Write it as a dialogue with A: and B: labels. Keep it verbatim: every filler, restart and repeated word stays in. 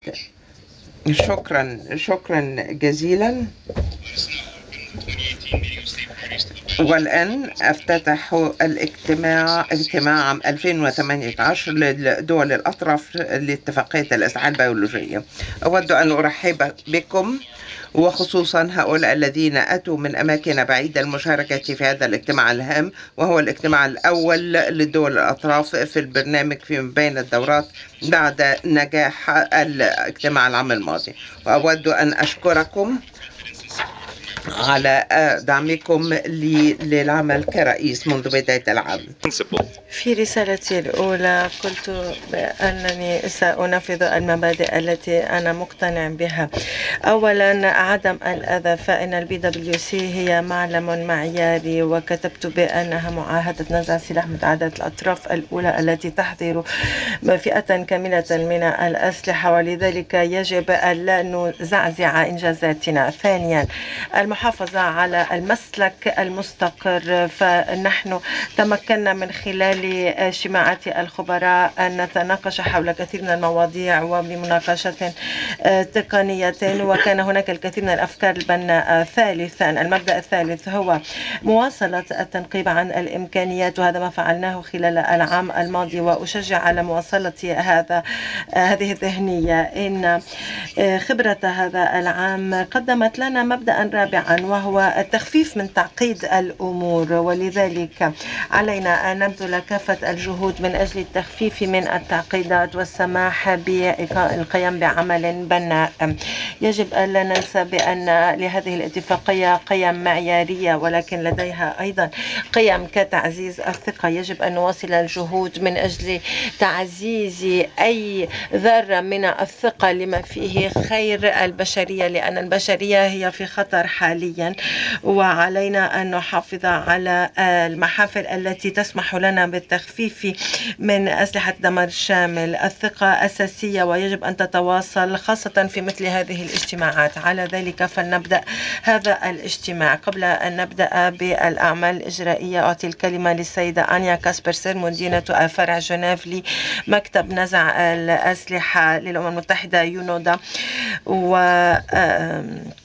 A: شكرا شكرا جزيلا. والآن أفتتح الاجتماع اجتماع عام ألفين وثمانية عشر لدول الأطراف لاتفاقية الأسلحة البيولوجية. أود أن أرحب بكم وخصوصا هؤلاء الذين أتوا من أماكن بعيدة المشاركة في هذا الاجتماع الهام، وهو الاجتماع الأول لدول الأطراف في البرنامج في بين الدورات بعد نجاح الاجتماع العام الماضي. وأود أن أشكركم على دعمكم لي للعمل كرئيس منذ بداية العام.
B: في رسالتي الأولى قلت بأنني سأنفذ المبادئ التي أنا مقتنع بها. أولا، عدم الأذى، فإن البي دبليو سي هي معلم معياري، وكتبت بأنها معاهدة نزع سلاح متعددة الأطراف الأولى التي تحظر فئة كاملة من الأسلحة، ولذلك يجب ألا نزعزع إنجازاتنا. ثانيا، المحافظة على المسلك المستقر، فنحن تمكنا من خلال اجتماعات الخبراء أن نتناقش حول كثير من المواضيع وبمناقشة تقنية، وكان هناك الكثير من الأفكار البناءة. ثالثا، المبدأ الثالث هو مواصلة التنقيب عن الإمكانيات، وهذا ما فعلناه خلال العام الماضي، وأشجع على مواصلة هذا هذه الذهنية. إن خبرة هذا العام قدمت لنا مبدأ رابعا، وهو التخفيف من تعقيد الأمور، ولذلك علينا أن نبذل كافة الجهود من أجل التخفيف من التعقيدات والسماح بالقيام بعمل بناء. يجب ألا ننسى بأن لهذه الاتفاقية قيم معيارية، ولكن لديها أيضا قيم كتعزيز الثقة. يجب أن نواصل الجهود من أجل تعزيز أي ذرة من الثقة لما فيه خير البشرية، لأن البشرية هي في خطر حاليا، وعلينا أن نحافظ على المحافل التي تسمح لنا بالتخفيف من أسلحة دمار شامل. الثقة أساسية ويجب أن تتواصل، خاصة في مثل هذه الاجتماعات. على ذلك فلنبدأ هذا الاجتماع. قبل أن نبدأ بالأعمال الإجرائية، أعطي الكلمة للسيدة أنيا كاسبرسر، مدينة فرع جنيف لمكتب نزع الأسلحة للأمم المتحدة يونودا، و